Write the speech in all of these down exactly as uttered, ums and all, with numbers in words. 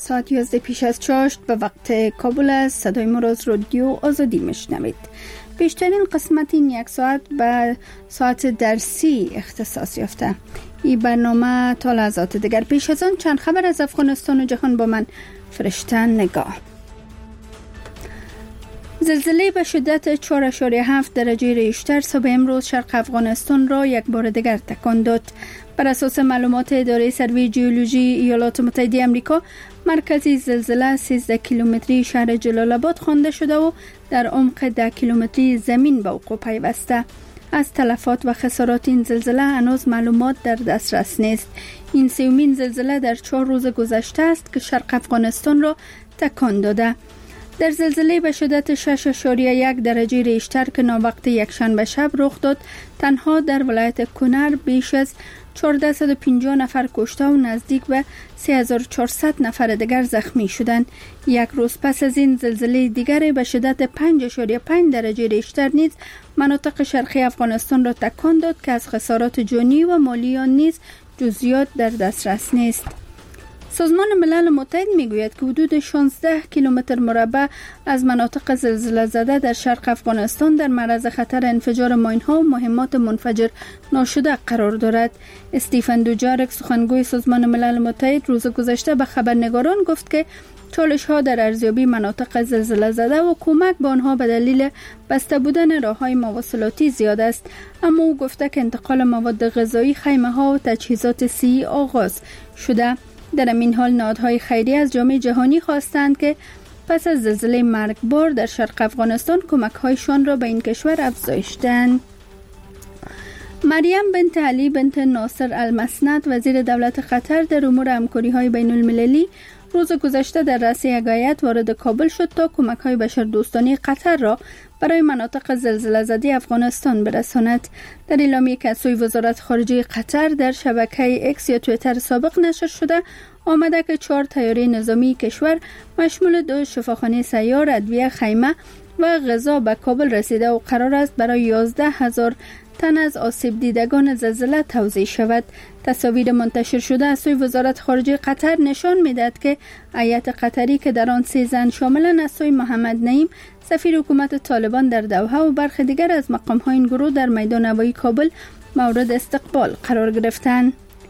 ساعت یازده پیش از چاشت به وقت کابل است. صدای ما را از رادیو آزادی میشنوید. بیشترین قسمت این یک ساعت به ساعت درسی اختصاص یافته. این برنامه تا لحظات دیگر. پیش از آن چند خبر از افغانستان و جهان با من فرشته نگاه. زلزله به شدت چهار اشاره هفت درجه ریشتر صبح امروز شرق افغانستان را یک بار دیگر تکان داد. بر اساس معلومات اداره سروی ژئولوژی ایالات متحده آمریکا، مرکزی زلزله سیزده کیلومتری شهر جلال آباد خوانده شده و در عمق ده کیلومتری زمین به وقوع پیوسته. از تلفات و خسارات این زلزله هنوز معلومات در دسترس نیست. این سومین زلزله در چهار روز گذشته است که شرق افغانستان را تکان داده. در زلزله به شدت شش اشاریه یک درجه ریشتر که ناوقت یکشنبه شب رخ داد، تنها در ولایت کنر بیش از چهارصد و پنجاه نفر کشته و نزدیک به سه هزار و چهارصد نفر دیگر زخمی شدند. یک روز پس از این زلزله دیگر به شدت پنج اشاریه پنج درجه ریشتر نیز مناطق شرقی افغانستان را تکان داد که از خسارات جانی و مالی آن نیز جزئیات در دسترس نیست. سازمان ملل متحد میگوید که حدود شانزده کیلومتر مربع از مناطق زلزله زده در شرق افغانستان در معرض خطر انفجار ماین‌ها و مهمات منفجر ناشده قرار دارد. استیفن دوجارک سخنگوی سازمان ملل متحد روز گذشته به خبرنگاران گفت که چالش‌ها در ارزیابی مناطق زلزله زده و کمک به آنها به دلیل بسته بودن راه‌های مواصلاتی زیاد است، اما او گفته که انتقال مواد غذایی، خیمه‌ها و تجهیزات صحی آغاز شده. در این حال نهادهای خیریه از جامعه جهانی خواستند که پس از زلزله مرگبار در شرق افغانستان کمک‌هایشان را به این کشور افزایش دهند. مریم بنت علی بنت ناصر المسند، وزیر دولت قطر در امور همکاری‌های بین‌المللی، روز گذشته در رأس یک هیئت وارد کابل شد تا کمک‌های بشردوستانه قطر را برای مناطق زلزله زده افغانستان برساند. در اعلامیه‌ای که از سوی وزارت خارجه قطر در شبکه اکس یا توییتر سابق نشر شده آمده که چهار طیاره نظامی کشور مشمول دو شفاخانه سیار، ادویه، خیمه و غذا به کابل رسیده و قرار است برای یازده هزار تن از آسیب دیدگان زلزله توزیع شود. تصاویر منتشر شده از سوی وزارت خارجه قطر نشان می‌دهد که هیئت قطری که در آن سه زن شاملند از سوی محمد نعیم سفیر حکومت طالبان در دوحه و برخی دیگر از مقام‌های این گروه در میدان هوایی کابل مورد استقبال قرار گرفتند.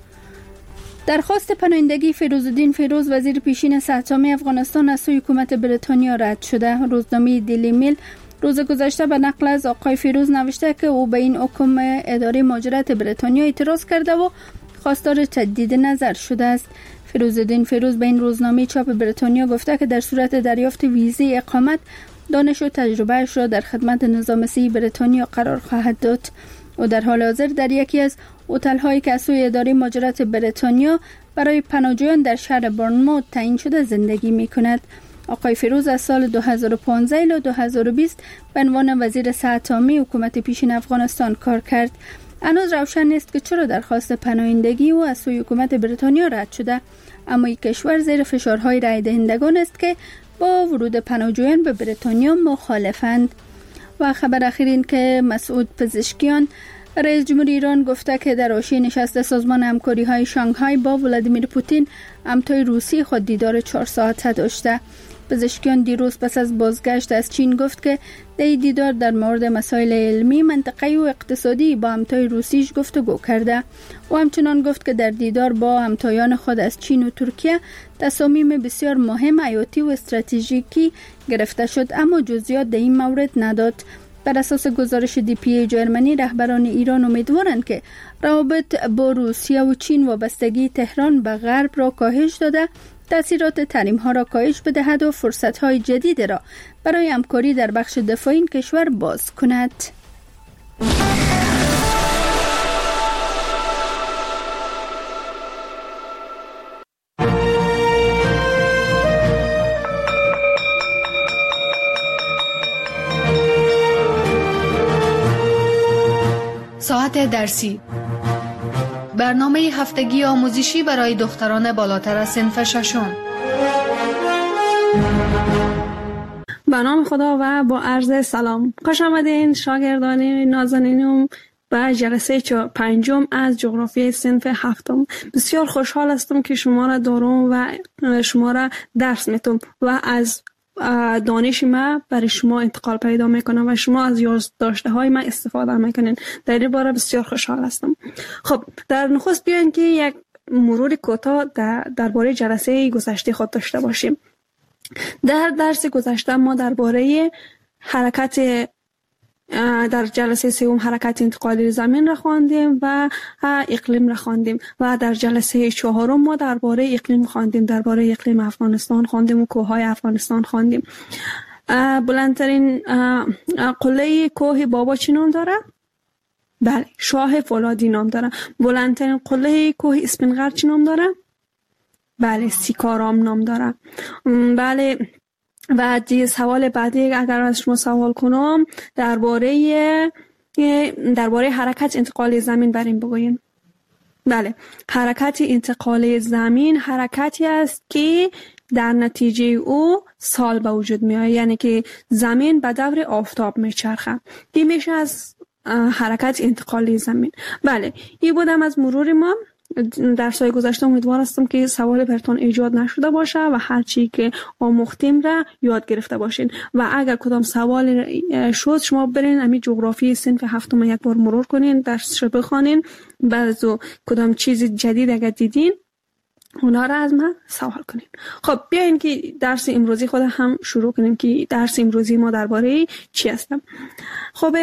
درخواست پناهندگی فیروزالدین فیروز، وزیر پیشین صحت عامه افغانستان، از سوی حکومت بریتانیا رد شده. روزنامه دیلی میل روز گذشته به نقل از آقای فیروز نوشته که او به این حکم اداره مهاجرت بریتانیا اعتراض کرده و خواستار تجدید نظر شده است. فیروزالدین فیروز به این روزنامه چاپ بریتانیا گفته که در صورت دریافت ویزای اقامت دانش و تجربهش را در خدمت نظام صحی بریتانیا قرار خواهد داد. او در حال حاضر در یکی از هتل‌هایی که از سوی اداره مهاجرت بریتانیا برای پناهجویان در شهر بورنموث تعیین شده زندگی می‌کند. آقای فیروز از سال دو هزار و پانزده الی دو هزار و بیست به عنوان وزیر صحت عامه حکومت پیشین افغانستان کار کرد. هنوز روشن نیست که چرا درخواست پناهندگی او از سوی حکومت بریتانیا رد شده، اما این کشور زیر فشارهای رای دهندگان است که با ورود پناهجویان به بریتانیا مخالفند. و خبر اخیر این که مسعود پزشکیان، رئیس جمهور ایران، گفته که در حاشیه نشست سازمان همکاری‌های شانگهای با ولادیمیر پوتین همتای روسی خود دیدار چهار ساعته داشته. پزشکیان دیروز پس از بازگشت از چین گفت که در این دیدار در مورد مسائل علمی، منطقه‌ای و اقتصادی با همتای روسیش گفتگو کرده و همچنان گفت که در دیدار با همتایان خود از چین و ترکیه تصامیم بسیار مهم، حیاتی و استراتژیکی گرفته شد، اما جزئیات در این مورد نداد. بر اساس گزارش دی پی ای جرمنی، رهبران ایران امیدوارند که روابط با روسیه و چین وابستگی تهران به غرب را کاهش داده، تأثیرات تحریم ها را کاهش بدهد و فرصت های جدید را برای همکاری در بخش دفاعی این کشور باز کند. ساعت درسی، برنامه هفتگی آموزشی برای دختران بالاتر از صنف ششم. به نام خدا و با عرض سلام، خوش آمدین شاگردان نازنینم و جلسه پنجم از جغرافیای صنف هفتم. بسیار خوشحال هستم که شما را دارم و شما را درس میتونم و از دانش ما برای شما انتقال پیدا میکنم و شما از یادداشته های من استفاده میکنین. در این باره بسیار خوشحال هستم. خب در نخست بیاین که یک مرور کوتاه در درباره جلسه گذشته خود داشته باشیم. در درس گذشته ما درباره حرکت در جلسه سوم حرکت انتقالی زمین را خواندیم و اقلیم را خواندیم و در جلسه چهارم ما درباره اقلیم خواندیم، درباره اقلیم افغانستان خواندیم و کوههای افغانستان خواندیم. بلندترین قله کوه بابا چی نام داره؟ بله، شاه فولادی نام داره. بلندترین قله کوه اسپینغر چی نام داره؟ بله، سیکارام نام داره. بله، و دیگه سوال بعدی اگر از شما سوال کنم درباره درباره حرکت انتقال زمین بریم بگوین. بله، حرکت انتقال زمین حرکتی است که در نتیجه او سال به وجود می آید، یعنی که زمین به دور آفتاب میچرخه. این میشه از حرکت انتقال زمین. بله، این بودم از مرور ما. در سال گذشته امیدوار هستم که سوال براتون ایجاد نشده باشه و هر چی که آموختیم را یاد گرفته باشین و اگر کدام سوال شد شما برین امی جغرافی صنف هفتم یک بار مرور کنین، درسش رو بخوانین، بعد کدام چیز جدید اگر دیدین اونا را از من سوال کنین. خب بیاین که درس امروزی خود هم شروع کنیم که درس امروزی ما درباره چی هستم. خب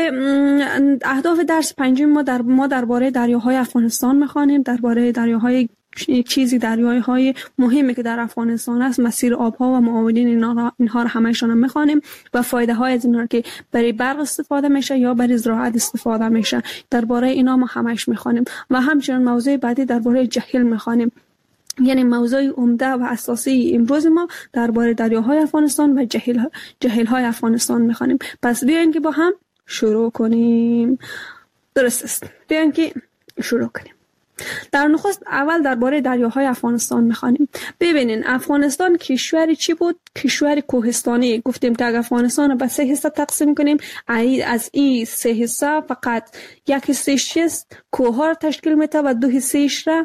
اهداف درس پنجم ما در ما درباره دریاهای افغانستان میخوانیم، درباره دریاهای چیزی دریاهای مهمی که در افغانستان است، مسیر آبها و معاونین اینها اینها را همه‌شان میخوانیم و فایده های از اینها که برای برق استفاده میشه یا برای زراعت استفاده میشه، درباره اینا ما همش میخوانیم و همچنین موضوع بعدی درباره جهیل میخوانیم. یعنی موضوع عمده و اساسی امروز ما درباره دریاهای افغانستان و جهیل جهیل های افغانستان میخوانیم. پس بیاین که با هم شروع کنیم. درست است، بیاین که شروع کنیم. در نخست اول درباره دریاهای افغانستان میخوانیم. ببینین افغانستان کشوری چی بود؟ کشور کوهستانی. گفتیم که اگر افغانستان به سه حصه تقسیم کنیم، از این سه حصه فقط یک حصهش چیست؟ کوه‌ها تشکیل میده و دو حصهش را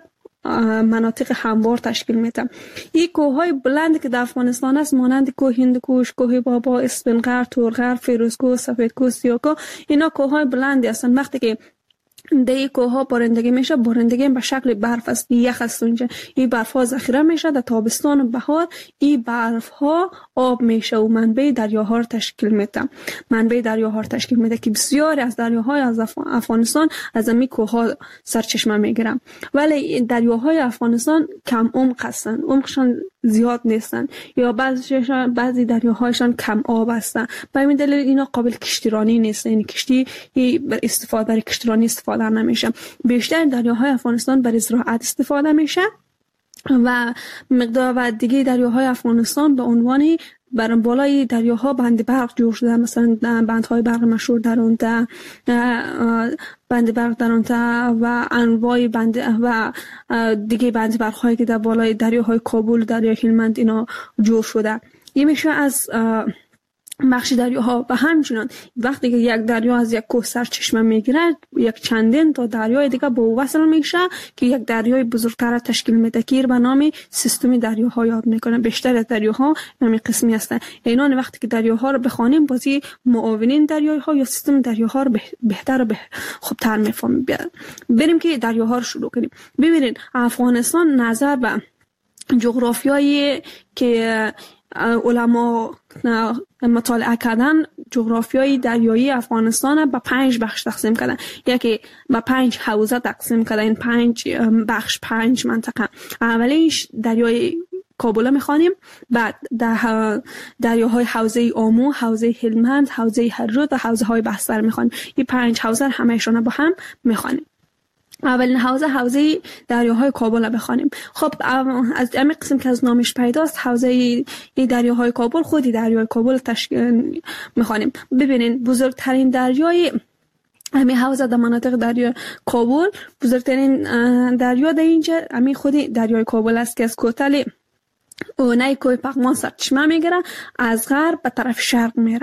مناطق هموار تشکیل میده. این کوههای بلند که در افغانستان است مانند کوه هندوکش، کوه بابا، اسپینغر، تورغر، فیروزکوه، سفیدکوه، سیاکوه، اینا کوههای بلندی هستند. وقتی که در این کوه‌ها بارندگی میشه، بارندگی به شکل برف است، یخ است اونجا. این برف ها ذخیره میشه در تابستان و بهار، این برف ها آب میشه و منبع دریاها را تشکیل میده. منبع دریاها را تشکیل میده که بسیاری از دریاهای از افغانستان از این کوه‌ها سرچشمه میگیرن. ولی دریاهای افغانستان کم عمق هستند، عمقشان زیاد نیستن یا بعضیشان بعضی دریاهایشان کم آب هستند. به همین دلیل اینا قابل کشتیرانی نیست، یعنی کشتی بر استفاده برای کشتیرانی استفاده نمیشه. بیشتر دریاهای افغانستان برای زراعت استفاده میشه و مقدار و دیگه دریاهای افغانستان به عنوان بر بالای دریاها بند برق جور شده، مثلا بندهای برق مشهور در اون تا بند برق در اون تا و انواع بند و دیگه بند برق هایی که در بالای دریاهای کابل، دریای هلمند اینا جور شده. این میشه از بخش دریاها. و همچنان وقتی که یک دریا از یک کوه سرچشمه میگیره، یک چندین تا دریای دیگه به وصل میشه که یک دریای بزرگتر تشکیل میده که به نام سیستم دریاها یاد میکنه. بیشتر از دریاها همین قسمی هستن. اینان وقتی که دریاها رو بخوانیم بازی معاونین دریاها یا سیستم دریاها رو بهتر و به خوبتر میفهمیم. بریم که دریاها رو شروع کنیم. ببینید افغانستان نظر به جغرافیایی که علما مطالعه کردن، جغرافیای دریایی افغانستان به پنج بخش تقسیم کردن. یکی به پنج حوزه تقسیم کردن. این پنج بخش، پنج منطقه. اولیش دریای کابل میخوانیم، بعد در دریاهای حوزه آمو، حوزه هلمند، حوزه هرود و حوزه های بستر میخوانیم. این پنج حوزه همه‌شون با هم میخوانیم. اولین حوزه حوزه دریاهای کابل بخوانیم. خب از همین قسم که از نامش پیداست، حوزه دریاهای کابل خودی دریای کابل تشکیل میخوانیم. ببینین بزرگترین دریای همین حوزه در مناطق دریای کابل، بزرگترین دریا در اینجا همین خودی دریای کابل است که از کوتل اونای کوه پغمان سرچشمه میگیره، از غرب به طرف شرق میره.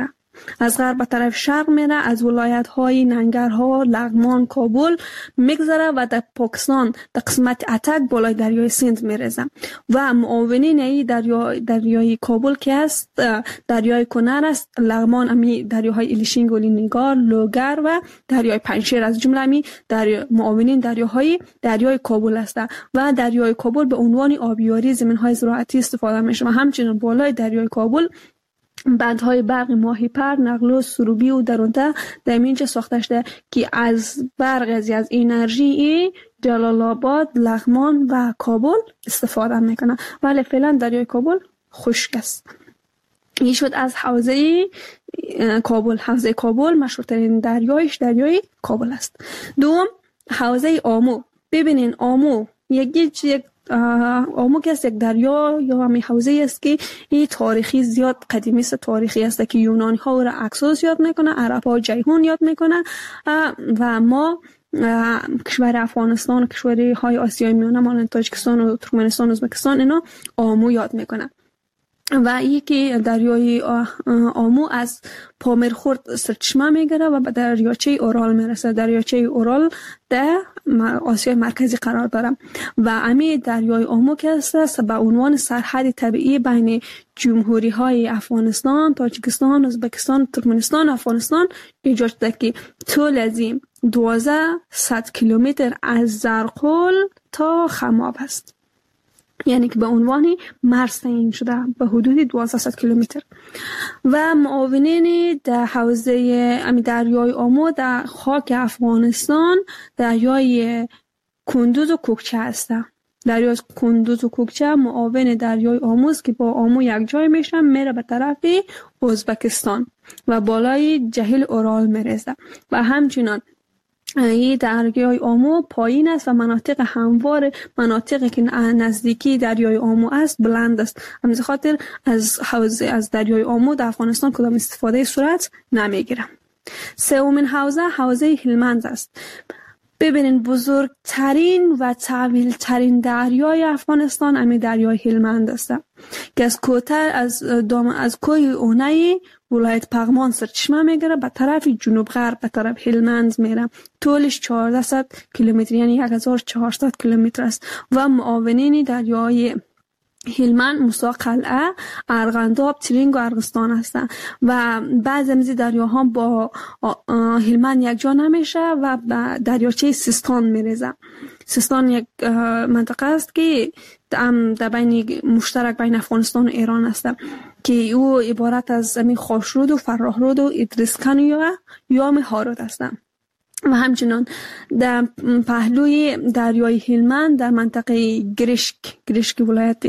از غرب به طرف شرق میره، از ولایت های ننگرهار، لغمان، کابل میگذره و در پاکستان در قسمت اتک بالای دریای سند میرسه و معاونین ای دریا دریای کابل که است دریای کنر است، لغمان امی دریاهای ایلیشین، گلینگار، لوگر و دریای پنجشیر از جمله امی دریا معاونین دریاهای دریای کابل است و دریای کابل به عنوان آبیاری زمین‌های زراعتی استفاده میشه و همچنین بالای دریای کابل بندهای برق ماهی پر، نقلوس، سروبی و درونده در اینجا ساخته شده که از برق از از انرژی جلال آباد، لغمان و کابل استفاده میکنه، ولی فعلا دریای کابل خشک است. این شد از حوزه کابل. حوزه کابل مشهورترین دریایش دریای کابل است. دوم حوزه آمو. ببینین آمو یک یک آمو که است یک دریا یا همی حوزه است که این تاریخی زیاد قدیمی است، تاریخی است که یونانی ها را اکسوس یاد میکنه، عرب ها جیهون یاد میکنه و ما کشور افغانستان و کشوری های آسیای میانه مانند تاجیکستان و ترکمنستان و ازبکستان اینا آمو یاد میکنه و یکی دریای آمو از پامیرخورد سرچشمه میگیره و به دریاچه اورال میرسه. دریاچه اورال در آسیای مرکزی قرار داره و امی دریای آمو که است به عنوان سرحد طبیعی بین جمهوری های افغانستان، تاجیکستان، ازبکستان، ترکمنستان و افغانستان ایجاد شده که طول از این دوازده صد کیلومتر از زرقول تا خماب است، یعنی که به عنوان مرز تعیین شده به حدود دوازده صد کیلومتر و معاونین در حوزه امی دریای آمو در خاک افغانستان دریای کندوز و کوکچه هستند. دریای کندوز و کوکچه معاون دریای آمو است که با آمو یک جای میشه، میره به طرف ازبکستان و بالای جهیل اورال میرسه و همچنان این دریای آمو پایین است و مناطق هموار، مناطقی که نزدیکی دریای آمو است بلند است. همین خاطر از حوزه از دریای آمو در افغانستان کدام استفاده صورت نمیگیره. سومین حوزه حوزه هلمند است. ببینین بزرگترین و طویل ترین دریای افغانستان همین دریای هلمند است که از کوتر از دام از کوه اونایی ولایت پغمان سرچشمه میگیره به طرف جنوب غرب به طرف هلمند میره. طولش چهارصد کیلومتر یعنی هزار و چهارصد کیلومتر است و معاونین دریای هلمند موسی قلعه، ارغنداب، ترینگ و ارغستان هستند و بعضی از دریاها با هلمند یک جا نمیشه و به دریاچه سیستان میرسه. سیستان یک منطقه است که در بین مشترک بین افغانستان و ایران است که او عبارت از همین خاشرود و فراهرود و ادریسکن یا یام هارود هستند و همچنان در پهلوی دریای هلمند در منطقه گرشک گرشک ولایت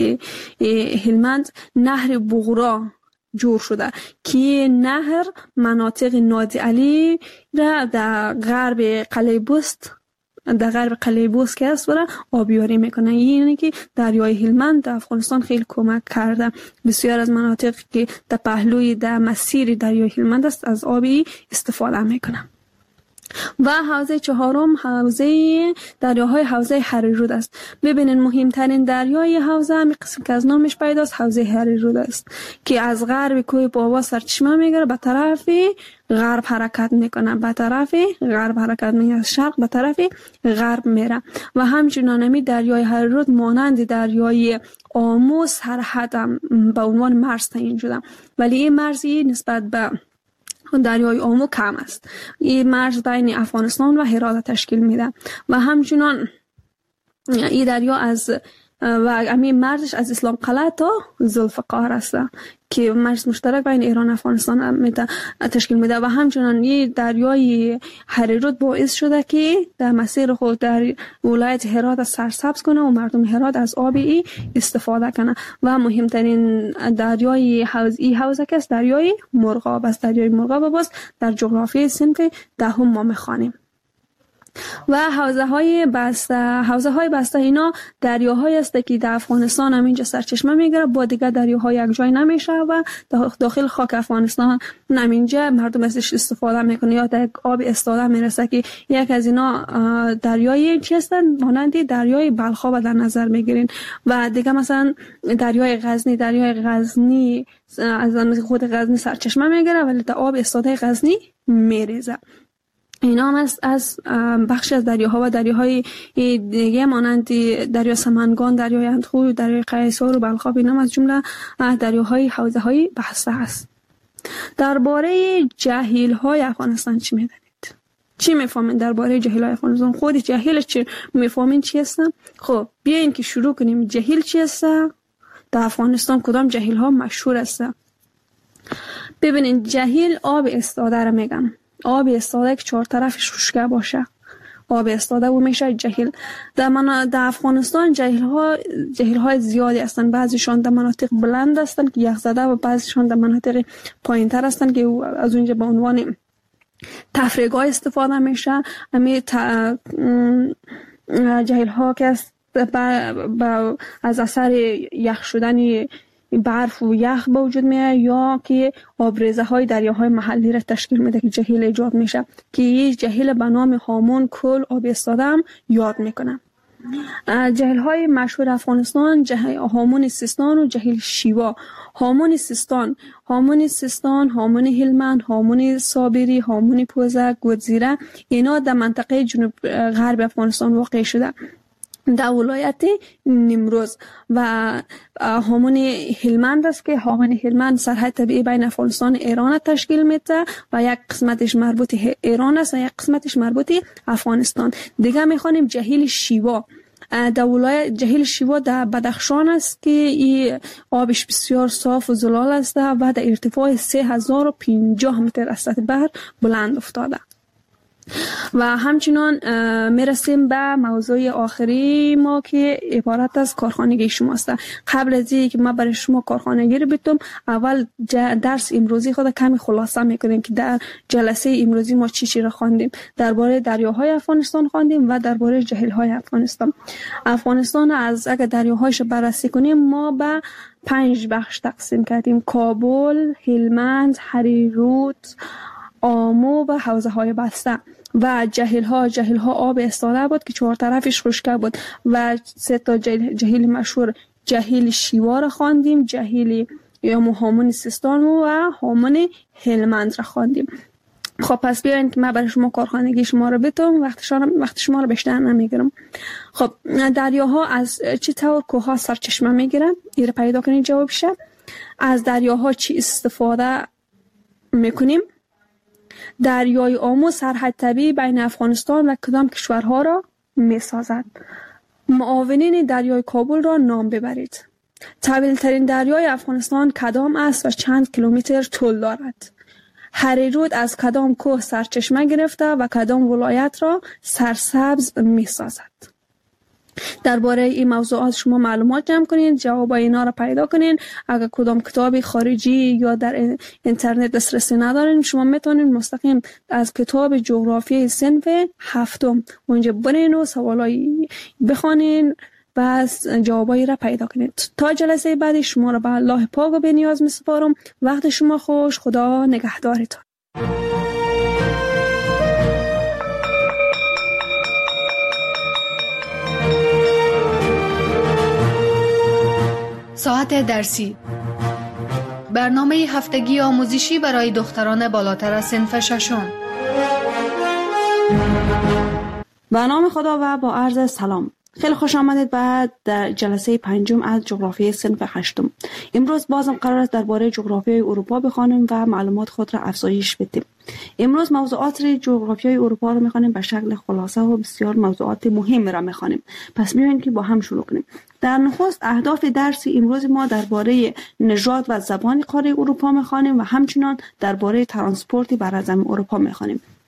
هلمند نهر بغرا جور شده که نهر مناطق نادی علی را در غرب قلیبوست در غرب قلیبوست که است برای آبیاری میکنه. یعنی که دریای هلمند در افغانستان خیلی کمک کرده. بسیار از مناطق که در پهلوی در مسیر دریای هلمند است از آبی استفاده میکنه. و حوزه چهارم حوزه دریاهای حوزه هریرود است. ببینین مهمترین دریای حوزه همین قسم که از نامش پیداست حوزه هریرود است که از غرب کوه بابا سرچشمه میگیره به طرف غرب حرکت میکنه، به طرف غرب حرکت میکنه، از شرق به طرف غرب میره و همچنان همی دریای هریرود مانند دریای آمو سرحد هم به عنوان مرز تعیین شده، ولی این مرزی نسبت به دریای آمو کم است. این مرز بین افغانستان و هرات تشکیل میده و همچنان این دریا از و همین مرزش از اسلام قلعه تا ذوالفقار است که مرز مشترک بین ایران و افغانستان میده تشکیل میده و همچنان این دریای هریرود باعث شده که در مسیر خود در ولایت هرات سرسبز کنه و مردم هرات از آب ای استفاده کنه و مهمترین دریای حوزه ای حوزه که است دریای مرغاب است. دریای مرغاب باز در جغرافی صنف دهم ما میخوانیم. و حوزه های بسته. حوزه های بسته اینا دریاهایی است که در افغانستان هم اینجا سرچشمه میگیره، با دیگه دریاهای یک جای نمیشه و داخل خاک افغانستان هم اینجا مردم ازش استفاده میکنه یا در آب استاده میرسه که یک از اینا دریای چی هستن؟ مانند دریای بلخ در نظر میگیرین. و دیگه مثلا دریای غزنی دریای غزنی از خود غزنی سرچشمه میگیره ولی در آب استاده غزنی میریزه. اینا هم از, از بخش از دریاها و دریاهای دیگه مانند دریا سمنگان، دریای اندخو، دریای قیصر و بلخاب، اینا هم از جمله دریاهای حوزه های بسته است. درباره جهیل های افغانستان چی میدانید؟ چی میفهمین درباره جهیل های افغانستان؟ خود جهیل چی میفهمین چی هستن؟ خب بیاین که شروع کنیم. جهیل چی هستن؟ در افغانستان کدام جهیل ها مشهور هستن؟ ببینین، جهیل آب استاده را میگن. آب استاده که چهار طرفش خشک باشه آب استاده و میشه جهیل. در من در افغانستان جهیل ها جهیل های زیادی هستند. بعضیشان در مناطق بلند هستند که یخ زده و بعضیشان در مناطق پایین تر هستند که از اونجا به عنوان تفریحگاه استفاده میشه. همین جهیل ها که از اثر یخ شدن برف و یخ به وجود میاد یا که آبریزه های دریاهای محلی را تشکیل میده که جهیل ایجاد میشه که یه جهیل به نام هامون کل آب استاده هم یاد میکنه. جهیل های مشهور افغانستان جهیل هامون سیستان و جهیل شیوا. هامون سیستان هامون سیستان هامون هلمند، هامون صابری، هامون پوزه، گودزیره، اینا در منطقه جنوب غرب افغانستان واقع شده در ولایت نیمروز. و هامون هلمند است که هامون هلمند سرحد طبیعی بین افغانستان و ایران تشکیل میده و یک قسمتش مربوط ایران است و یک قسمتش مربوط افغانستان. دیگه میخوانیم جهیل شیوا. در ولایت جهیل شیوا در بدخشان است که این آبش بسیار صاف و زلال است و در ارتفاع سه هزار و پنجاه متر از سطح بحر بلند افتاده. و همچنان میرسیم به موضوع آخری ما که عبارت از کارخانگی شماست. قبل از اینکه ما برای شما کارخانگی رو بگم، اول درس امروزی خود کمی خلاصه میکنیم که در جلسه امروزی ما چی چی رو خواندیم. درباره دریاهای افغانستان خواندیم و درباره جهیل‌های افغانستان. افغانستان از اگر دریاهایش بررسی کنیم ما به پنج بخش تقسیم کردیم: کابل، هلمند، هریرود، آمو و حوزه های بسته. و جهیل ها جهیل ها آب استاده بود که چهار طرفش خشک بود و سه تا جهیل, جهیل مشهور جهیل شیوا را خواندیم، جهیل یا هامون سیستان و هامون هلمند را خواندیم. خب پس بیاین که من برای شما کارخانگی شما رو بتونم، وقت شما وقت شما رو بیشتر نمیگیرم. خب دریاها از چه طور کوه سرچشمه میگیرن؟ این رو پیدا کنید جواب شه. از دریاها چی استفاده میکنیم؟ دریای آمو سرحد طبیعی بین افغانستان و کدام کشورها را می سازد؟ معاونین دریای کابل را نام ببرید. طویل ترین دریای افغانستان کدام است و چند کیلومتر طول دارد؟ هریرود از کدام کوه سرچشمه گرفته و کدام ولایت را سرسبز می سازد؟ درباره این موضوعات شما معلومات جمع کنید، جواب اینا را پیدا کنید. اگر کدام کتاب خارجی یا در اینترنت دسترسی ندارین، شما میتونید مستقیم از کتاب جغرافی صنف هفتم اونجا برین و سوالایی بخونین و جوابایی را پیدا کنید. تا جلسه بعدی شما را به الله پاک و بی‌نیاز میسپارم. وقت شما خوش. خدا نگهدارتان. ساعت درسی، برنامه هفتگی آموزشی برای دختران بالاتر از صنف ششم. به نام خدا و با عرض سلام. خیلی خوش آمدید بعد در جلسه پنجم از جغرافی صنف هشتم. امروز بازم قرار است درباره جغرافیای اروپا بخوانیم و معلومات خود را افزایش بدیم. امروز موضوعات جغرافیای اروپا را می‌خوانیم به شکل خلاصه و بسیار موضوعات مهم را می‌خوانیم. پس بیاین که با هم شروع کنیم. در نخست اهداف درس امروز ما درباره نژاد و زبان قاره اروپا می‌خوانیم و همچنین درباره ترانسپورت بر زمین اروپا می‌خوانیم.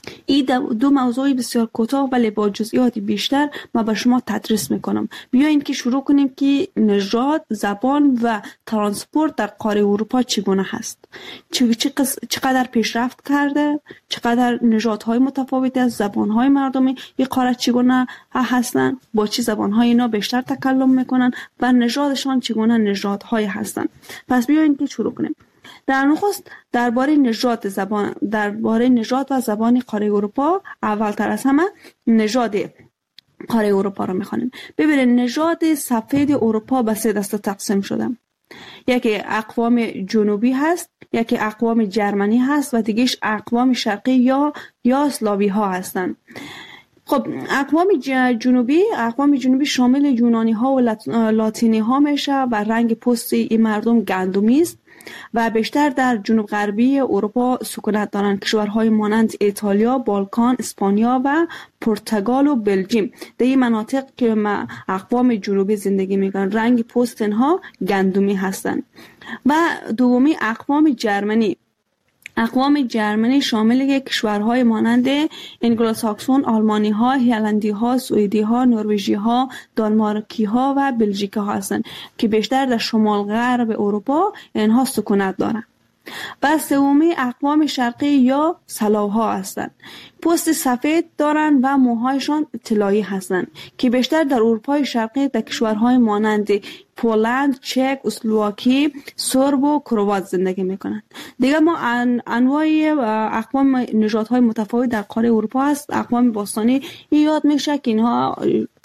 این دو موضوع بسیار کوتاه ولی با جزئیات بیشتر ما به شما تدریس میکنم. بیاین که شروع کنیم که نژاد، زبان و ترانسپورت در قاره اروپا چگونه هست، چقدر پیشرفت کرده، چقدر نژادهای متفاوتی از زبانهای مردمی این قاره چگونه هستند، با چه زبانهای اینا بیشتر تکلم میکنن و نژادشان چگونه نژادهای هستند. پس بیاین که شروع کنیم. در نخست درباره نژاد زبان درباره نژاد و زبان قاره اروپا اولتر از همه نژاد قاره اروپا رو میخوانیم. ببینید نژاد سفید اروپا به سه دسته تقسیم شده. یکی اقوام جنوبی هست، یکی اقوام جرمنی هست و دیگهش اقوام شرقی یا یا اسلاوی ها هستند. خب اقوام جنوبی اقوام جنوبی شامل یونانی ها و لاتینی ها میشه و رنگ پوست این مردم گندمی است و بیشتر در جنوب غربی اروپا سکونت دارند. کشورهای مانند ایتالیا، بالکان، اسپانیا و پرتغال و بلژیم در این مناطق که اقوام جنوبی زندگی میکنند رنگ پوست اینها گندمی هستند. و دومی اقوام جرمنی اقوام جرمنی شامل کشورهای مانند انگلوساکسون، آلمانی ها، هلندی ها، سوئدی ها، نروژی ها، دانمارکی ها و بلژیکی ها هستند که بیشتر در شمال غرب اروپا اینها سکونت دارند. و سومی اقوام شرقی یا سلاو ها هستند. پوست سفید دارند و موهایشان طلایی هستند که بیشتر در اروپای شرقی در کشورهای مانند پولند، چک، اسلواکی، سرب و کروات زندگی میکنند. دیگه ما انواع اقوام نژادهای متفاوت در قاره اروپا هست. اقوام باستانی یاد میشه که اینها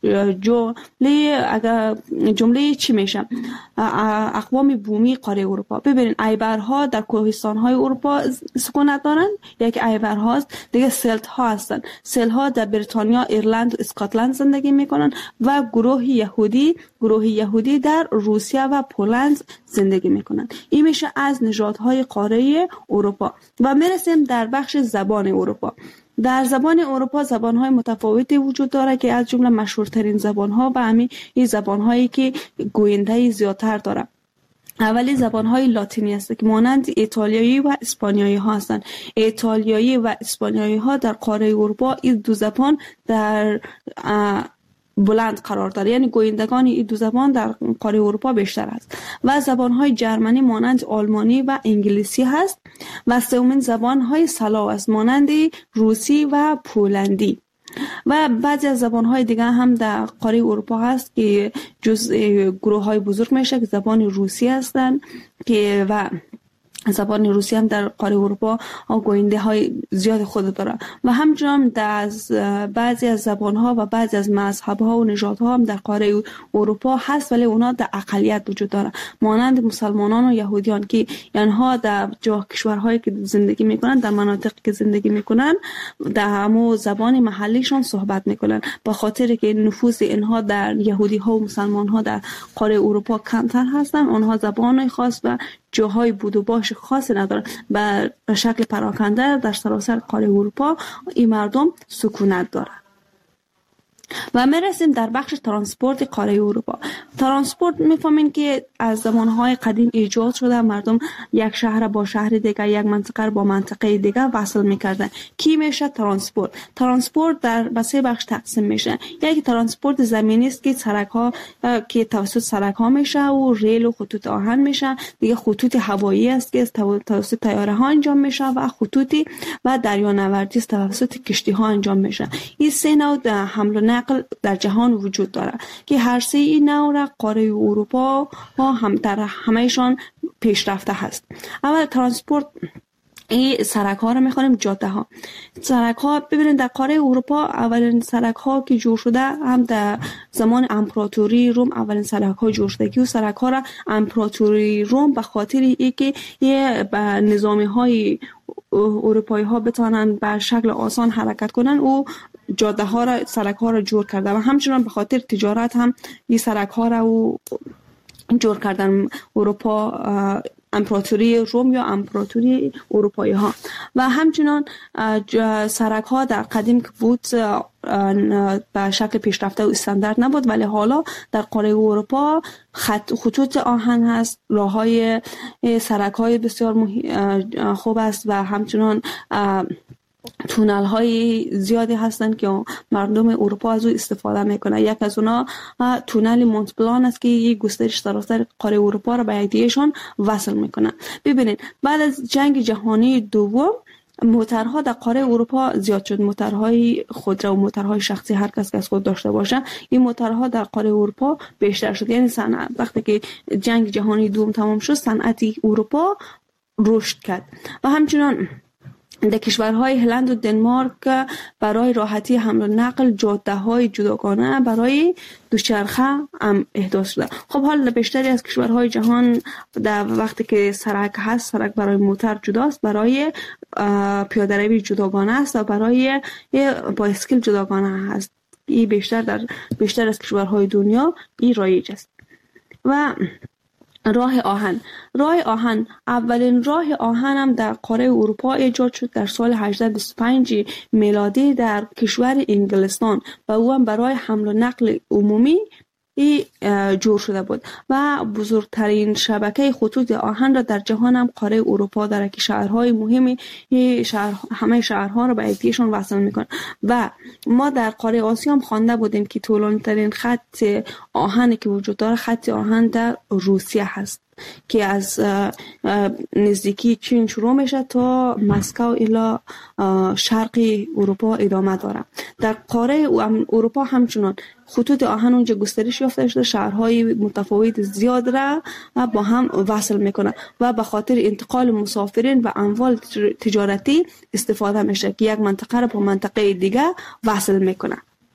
جمله اگر جمله چی میشه اقوام بومی قاره اروپا. ببینید ایبرها در کوهستان‌های اروپا سکونت دارند. یک ایبرهاست. دیگه سلت ها هستند. سلت ها در بریتانیا، ایرلند و اسکاتلند زندگی میکنند و گروه یهودی گروه یهودی در روسیه و پولند زندگی میکنند. این میشه از نژادهای قاره اروپا. و میرسیم در بخش زبان اروپا. در زبان اروپا زبان‌های متفاوتی وجود داره که از جمله مشهورترین زبان‌ها و همین این زبان‌هایی که گوینده زیادتر داره. اولی زبان‌های لاتینی است که مانند ایتالیایی و اسپانیایی ها هستند. ایتالیایی و اسپانیایی ها در قاره اروپا این دو زبان در بلند قرار داره، یعنی گویندگان این دو زبان در قاره اروپا بیشتر است. و زبان‌های جرمنی مانند آلمانی و انگلیسی هست. و سومین زبان‌های سلاو است مانند روسی و پولندی. و بعضی از زبان‌های دیگه هم در قاره اروپا هست که جز گروه‌های بزرگ میشه که زبان روسی هستند که و زبان روسی هم در قاره اروپا گوینده های زیاد خود داره. و همچنان از بعضی از زبان ها و بعضی از مذهب ها و نژادها هم در قاره اروپا هست ولی اونا در اقلیت وجود داره، مانند مسلمانان و یهودیان که اینها در جا کشورهایی که زندگی میکنن در مناطقی که زندگی میکنن در همو زبان محلیشان صحبت میکنن. به خاطر که نفوذ اینها در یهودی ها و مسلمان ها در قاره اروپا کمتر هستن، اونها زبان خاص و جاهای بود و باش خاصی ندارن. به شکل پراکنده در سراسر قاره اروپا این مردم سکونت دارن. و میرسیم در بخش ترانسپورت قاره اروپا. ترانسپورت میفهمین که از زمانهای قدیم ایجاد شده، مردم یک شهر با شهر دیگه، یک منطقه با منطقه دیگه وصل میکردن. کی میشه ترانسپورت؟ ترانسپورت در سه بخش تقسیم میشه. یک ترانسپورت زمینی است که سرک ها که توسط سرک ها میشه و ریل و خطوط آهن میشه. دیگه خطوط هوایی است که توسط طیاره ها انجام میشه و خطوطی و دریانوردی است توسط کشتی ها انجام میشه. این سه نوع حمل و نقل در جهان وجود داره که هر سه این نوع را قاره اروپا ها هم در همهشان پیشرفته هست. اول ترانسپورت این سرک ها رو میخوانیم جاده ها. سرک ها ببینید در قاره اروپا اولین سرک ها که جور شده هم در زمان امپراتوری روم اولین سرک ها جور شده که سرک ها را امپراتوری روم به خاطر اینکه یه نظامی های اروپایی ها بتوانن به شکل آسان حرکت کنن و جاده ها را سرک ها را جور کرده و همچنان به خاطر تجارت هم این سرک ها را و جور کردن اروپا، امپراتوری روم یا امپراتوری اروپایی ها. و همچنان سرک ها در قدیم که بود به شکل پیشرفته و استاندارد نبود ولی حالا در قاره اروپا خط خطوط آهن هست، راه های سرک های بسیار خوب است و همچنان تونل های زیادی هستند که مردم اروپا از او استفاده میکنه. یک از اونا تونل مونت بلان است که یک گسترش سراسر قاره اروپا را به یکدیگهشان وصل میکنه. ببینید بعد از جنگ جهانی دوم موترها در قاره اروپا زیاد شد. موترهای خودرو و موترهای شخصی هر کس که از خود داشته باشه، این موترها در قاره اروپا بیشتر شد. یعنی صنعت وقتی که جنگ جهانی دوم تمام شد، صنعت اروپا رشد کرد. و همچنان در کشورهای هلند و دنمارک برای راحتی حمل و نقل جاده‌های جداگانه برای دوچرخه هم احداث شده. خب حالا بیشتری از کشورهای جهان در وقتی که سرک هست، سرک برای موتر جداست، برای پیاده‌روی جداگانه است و برای بایسکل جداگانه هست. این بیشتر در بیشتر از کشورهای دنیا این رایج است. و راه آهن راه آهن اولین راه آهن هم در قاره اروپا ایجاد شد در سال هجده صد و بیست و پنج میلادی در کشور انگلستان و او هم برای حمل و نقل عمومی جور شده بود و بزرگترین شبکه خطوط آهن را در جهان هم قاره اروپا داره که شهرهای مهمی شهر همه شهرها را به یکدیگهشان وصل میکنه. و ما در قاره آسیا هم خوانده بودیم که طولانی ترین خط آهنی که وجود داره خط آهن در روسیه هست که از نزدیکی چین شروع میشه تا مسکو الی شرق اروپا ادامه داره. در قاره اروپا همچنان خطوط آهن اونجا گسترش یافته شده، شهرهای متفاوت زیاد را با هم وصل میکنه و به خاطر انتقال مسافرین و اموال تجارتی استفاده میشه که یک منطقه را با منطقه دیگه وصل میکنه.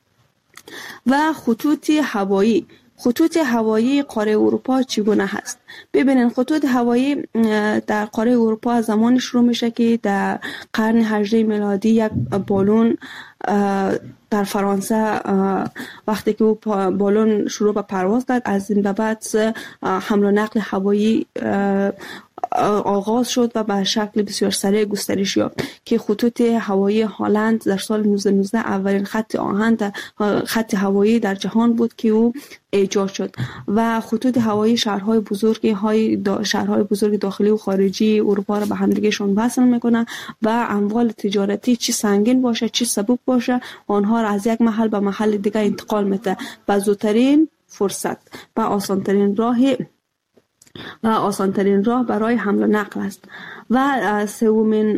و خطوط هوایی خطوط هوایی قاره اروپا چگونه هست؟ ببینید خطوط هوایی در قاره اروپا از زمانی شروع میشه که در قرن هجدهم میلادی یک بالون در فرانسه وقتی که او بالون شروع به پرواز کرد، از این به بعد حمل و نقل هوایی آغاز شد و به شکل بسیار سریع گسترش یافت که خطوط هوایی هلند در سال نوزده نوزده اولین خط آهن در خط هوایی در جهان بود که او ایجاد شد. و خطوط هوایی شهرهای بزرگی های شهرهای بزرگ داخلی و خارجی اروپا را به هم دیگهشون وصل میکنه و اموال تجارتی چی سنگین باشه چی سبک باشه آنها را از یک محل به محل دیگه انتقال میده با زودترین فرصت و آسانترین راه و آسانترین راه برای حمل و نقل است. و سومین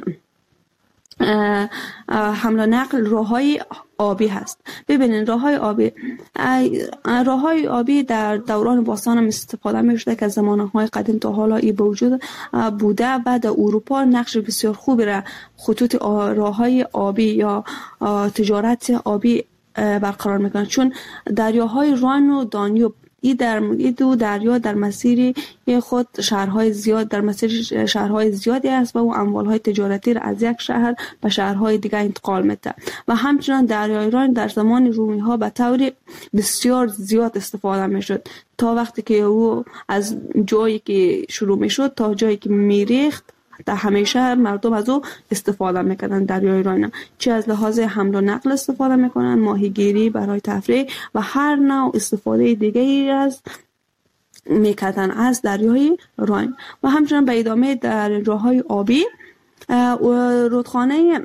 حمل و نقل راههای آبی هست. ببینید راههای آبی راههای آبی در دوران باستان هم استفاده می شده که زمانهای قدیم تا حالا ای به وجود بوده و در اروپا نقش بسیار خوبی را خطوط راههای آبی یا تجارت آبی برقرار میکنند، چون دریاهای راین و دانیوب ای در ای دو دریا در مسیر خود شهرهای زیاد در مسیر شهرهای زیادی است و او اموالهای تجارتی را از یک شهر به شهرهای دیگر انتقال میده. و همچنان دریای راین در زمان رومی ها به طور بسیار زیاد استفاده میشد تا وقتی که او از جایی که شروع میشد تا جایی که میریخت در همیشه مردم از او استفاده میکنن. دریای راین چه از لحاظ حمل و نقل استفاده میکنن، ماهیگیری برای تفریح و هر نوع استفاده دیگه از میکردن از دریای راین. و همچنان به ادامه در راههای آبی رودخانه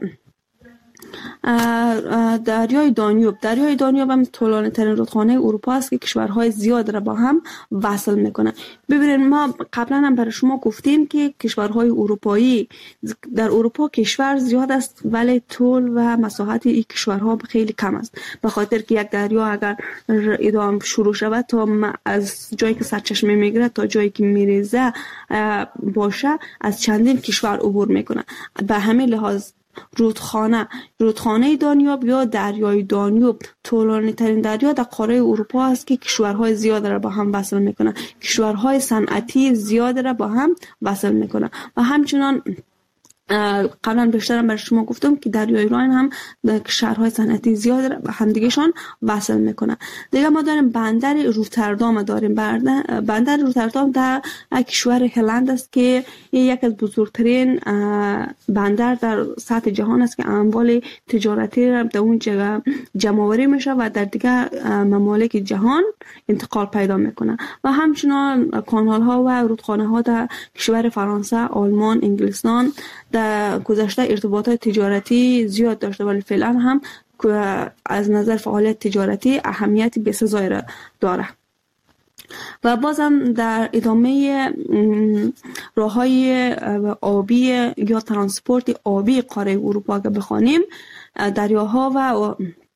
دریای دانیوب دریای دانیوب هم طولانی ترین رودخانه اروپا است که کشورهای زیاد را با هم وصل میکنه. ببینید ما قبلا هم برای شما گفتیم که کشورهای اروپایی در اروپا کشور زیاد است ولی طول و مساحت این کشورها خیلی کم است، به خاطر که یک دریا اگر ادامه شروع شود تا از جایی که سرچشمه میگیره تا جایی که میریزه باشه از چندین کشور عبور میکنه. به همین لحاظ رودخانه رودخانه دانیوب یا دریای دانیوب طولانی ترین دریا در قاره اروپا است که کشورهای زیاد را با هم وصل میکنه، کشورهای صنعتی زیاد را با هم وصل میکنه. و همچنان قبلا بیشترم برای شما گفتم که دریای راین هم شهرهای صنعتی زیاد به هم دیگهشان وصل میکنه. دیگه ما داریم بندر روتردام داریم. بندر روتردام در کشور هلند است که یک از بزرگترین بندر در سطح جهان است که اموال تجارتی را در اون جمع آوری میشه و در دیگه ممالک جهان انتقال پیدا میکنه. و همچنان کانال ها و رودخانه ها در کشور فرانسه، آلمان، انگلستان، در در گذشته ارتباطات تجارتی زیاد داشته، ولی فعلا هم از نظر فعالیت تجارتی اهمیت بسزایی را داره. و بازم در ادامه راههای آبی یا ترانسپورت آبی قاره اروپا که بخوانیم، دریاها و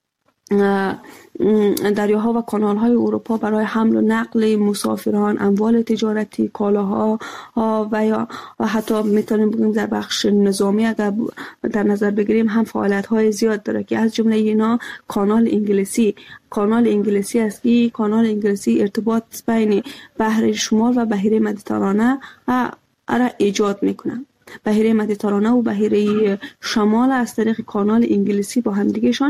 دریاها و کانال‌های اروپا برای حمل و نقل مسافران، اموال تجارتی، کالاها و یا و حتی میتونیم بگیم در بخش نظامی اگر در نظر بگیریم هم فعالیت‌های زیاد داره که از جمله اینا کانال انگلیسی کانال انگلیسی است. این کانال انگلیسی ارتباط بین بحر شمال و بحیره مدیترانه را ایجاد میکنه. بحیره مدیترانه و بحیره شمال از طریق کانال انگلیسی با هم دیگه شان